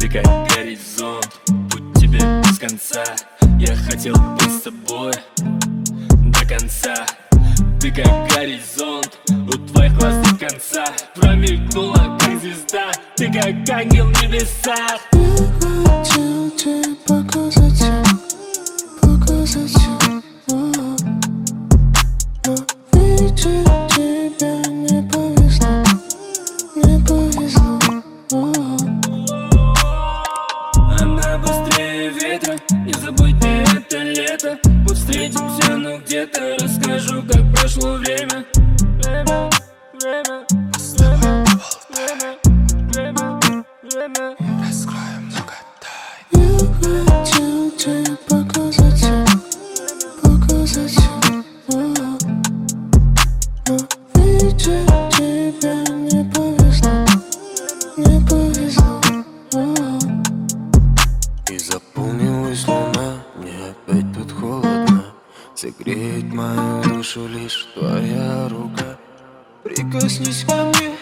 Ты как горизонт, путь тебе без конца. Я хотел быть с тобой до конца. Ты как горизонт, у твоих глаз нет конца. Промелькнула как звезда, ты как ангел в небесах. Я хотел тебе показать, но видеть тебя не повезло, не повезло. Она быстрее ветра, не забудьте это лето. Мы встретимся, но где-то расскажу, как прошло время. Время, время, время, время, время, время. Раскроем много тайн. Я хотел тебе показать, но видеть тебя не повезло, не повезло. И заполнилась луна, мне опять тут холодно. Согреет мою душу лишь твоя рука. Прикоснись ко мне,